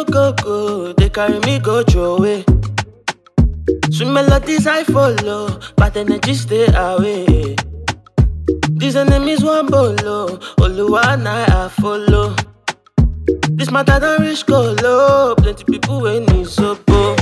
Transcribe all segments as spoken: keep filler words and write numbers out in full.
go go, they carry me go throw away. Sweet melodies I follow, but energy stay away. These enemies one bolo, Oluwa na I follow. This matter don't reach go low, plenty people wey need sopo.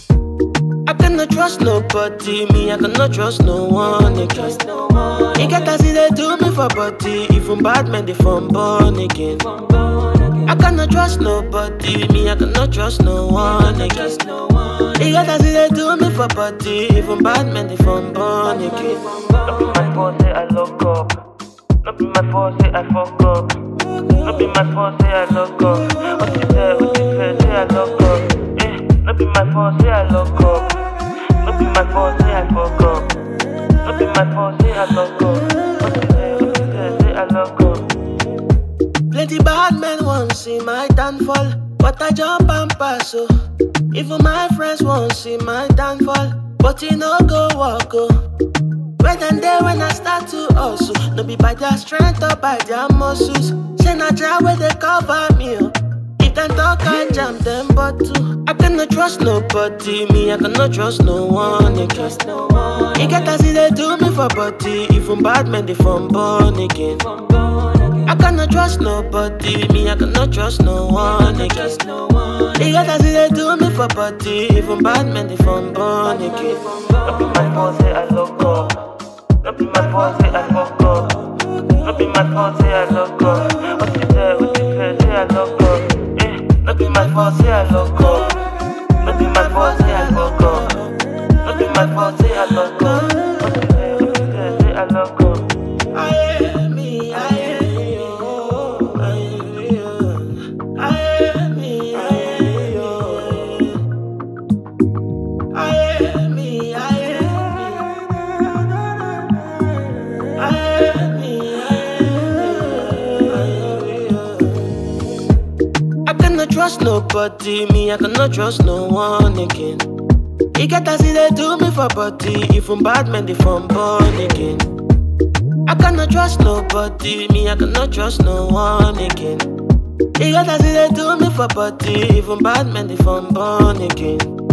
I cannot trust nobody, me I cannot trust no one again. You get as they do me for body, even bad men they from born again. I cannot trust nobody, me I cannot trust no one again. You get as they do me for body, even bad men they from born again. No be my fault say I lock up. No be my fault say I fuck up. No be my fault say I lock up. What you say, what you say, say I lock up. Eh, no be my fault say I lock up. No be my fault say I fuck up. No be my fault say I lock up. What you say, what you say, say I lock up. Plenty bad men want see my downfall, but I jump and pass oh. Even my friends won't see my downfall, but you no go walk oh. Right and there when I start to hustle, no be by their strength or by their muscles. Say na try where they cover me oh. If them talk I jam them but too. I cannot trust nobody, me I cannot trust no one again. You get as they do me for body, even bad men they from born again. I cannot trust nobody, me I cannot trust no one again. You get as they do me for body, even bad men they from born again. No be my fault say I lock up. No be my fault say I fuck up. No be my fault say I lock up. What you say, what you say, say I lock up. Eh, no be my fault say I lock up. No be my fault say I fuck up. No be my fault say I lock up. What you say, what you say, say I lock up. I am me, I am you. I am you. I am me, I am you. I am me, I am me. I am me, I am you. I cannot trust nobody, me I cannot trust no one again. You get as they do me for body, even bad men they from born again. I cannot trust nobody, me I cannot trust no one again. You get as they do me for body, even bad men they from born again.